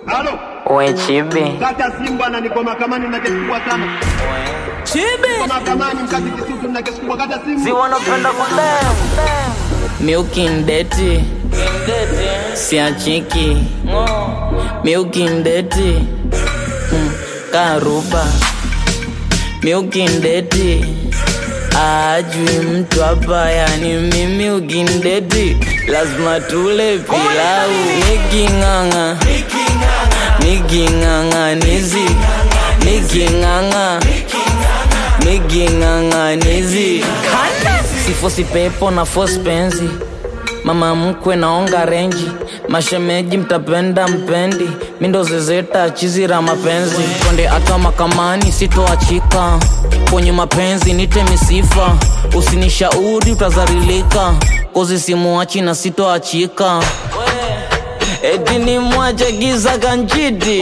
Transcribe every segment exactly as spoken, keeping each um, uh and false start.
Halo. Oe Chibi. Kata Simba na niko mahakamani na kesi kubwa sana. Chibi. Niko mahakamani mkati Kisutu na kesi kubwa kata Simba. Si wanapenda kudem. Milky ndeti. Siachiki. Milky ndeti. Karuba. Milky ndeti. Ajui mtu hapa yani mimi ukindeti lazima tule pilau. Nikinganga Nikinganga nizi Nikinganga Nikinganga nizi Sifosi pepo na force penzi. Mama mkwe naonga renji. Mashemeji mtapenda mpendi. Mindo zezeta chizira mapenzi. Konde ata makamani sitoachika. Kwenye mapenzi nite misifa. Usinishauri utazarilika. Kozi simuachi na sitoachika. Eti ni mwache giza kanchiti.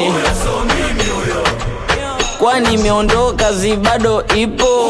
Kwani meondoka zibado ipo.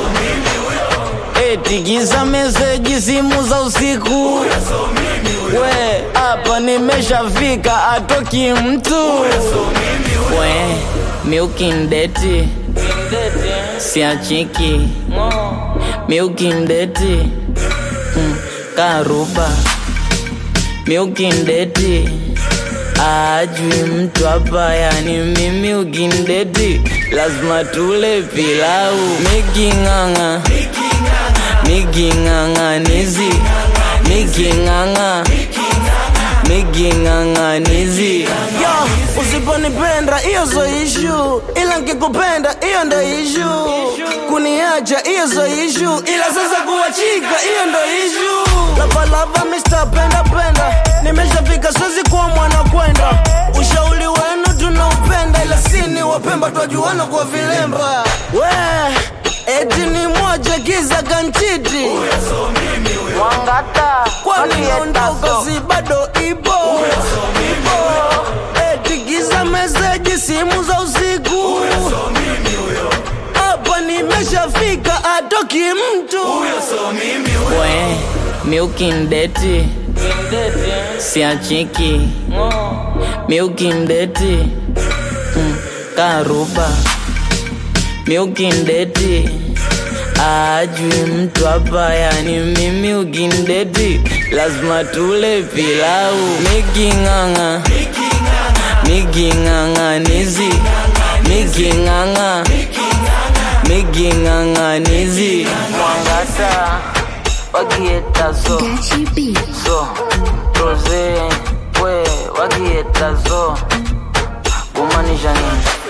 Eti giza meseji simu za usiku. We, hapa nimeshafika atoki mtu. We, Milky ndeti. Siachiki. Milky ndeti. Karuba. Milky ndeti. Ajui mtu hapa yani mimi ukindeti lazima tule pilau. Nikinganga Nikinganga nizi Nikinganga Nikinganga nizi. Yo, usiponipenda iyo so issue. Ila nkikupenda iyo ndo issue. Kuniacha iyo so issue. Ila sasa kuachika iyo ndo issue. Lava lava mister penda penda. Nimeshafika sozi kwa mwana kwenda. Ushauri wenu tunaupenda. Ila sini wapemba tuajuana kwa vilemba. We, eti ni moja giza kanchiti. Mwangata Kwani naondoka si bado ipo. Eti giza meseji simu za usiku. Hapa nimeshafika atoki mtu. We, Milky ndeti. Siachiki. Milky ndeti. Karuba. Milky ndeti. Ajui mtu hapa yani mimi ukindeti lazima tule pilau. Nikinganga Nikinganga nizi Nikinganga Nikinganga nizi. Mwangata wakieta zo So Rose we wakieta zo. Kumanisha nini?